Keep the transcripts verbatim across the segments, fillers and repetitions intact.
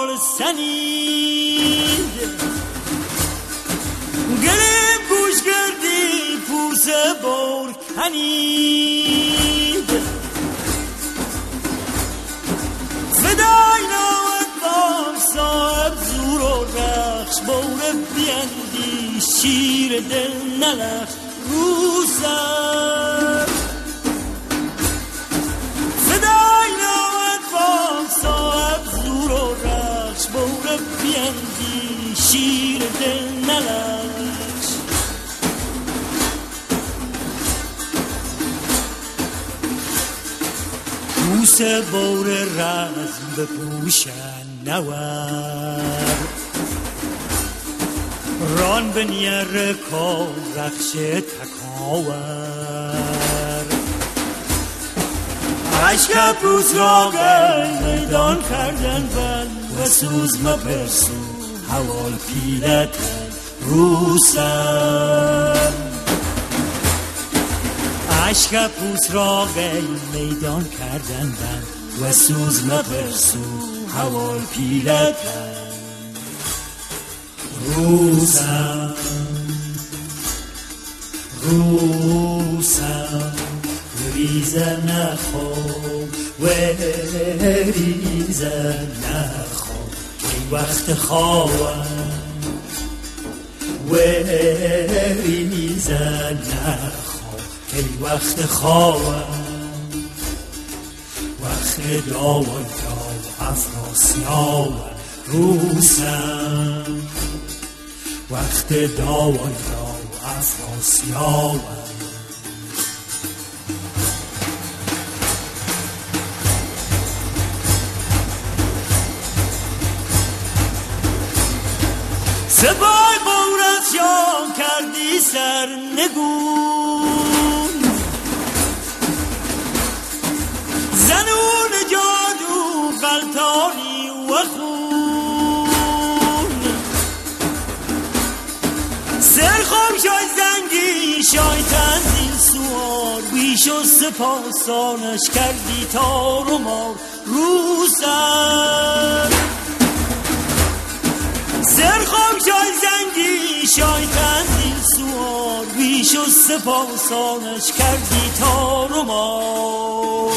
مال سنید گلیم گوش کردی پوز بار کنید فدای نامت بار صاحب زور و رخش باره بیندی شیر دل نلخش روزم فدای نامت بار صاحب زور و رخش باره بیندی شیر دل نلخش بوس بار رزم بپوشن نور ران بنیر کار رخش تکاور عشق پوز را میدان کردن بل و سوز مپرسو حوال پیلتن روسن عشق پوز را میدان کردن بل و سوز مپرسو حوال پیلتن روسم روسم ریزه نخواب و ریزه نخواب که وقت خوابم و ریزه نخواب که وقت خوابم وقت داوی داو افراسیاب روسم وقت داوی داو افراسیاب سپای بورت شام کردی سرنگون زنون جادو غلطانی و خون سرخم شای زنگی شای تنزیل سوار بیش و سپاسانش کردی تار و مار روسر سرخم شای زنگی شای تنزیل سوار بیش و سپاسانش کردی تار و مار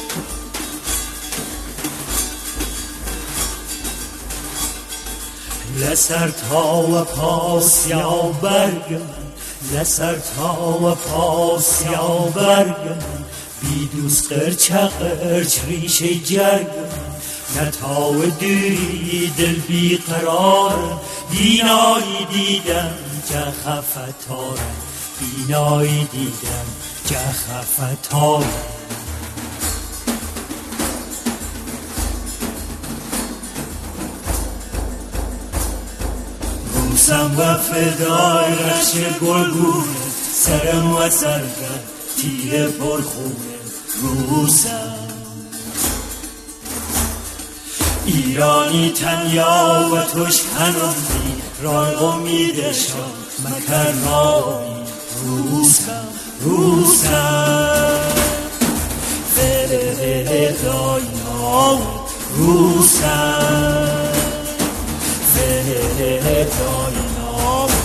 لسر تا و پاس یا برگم لسر تا و پاس یا برگم بی دوست قرچ قرچ ریشه جرگم نتاو دوری دل بی قرار بینایی دیدم که خفتارم بینایی دیدم که خفتارم روسم و فدای رخش گلگونه سرم و سرگم تیر پرخونه روسم ایرانی تنیا و توش هنوزی رای امیدشان مکرنامی روسم روسم فدای نامت روسم فدای نامت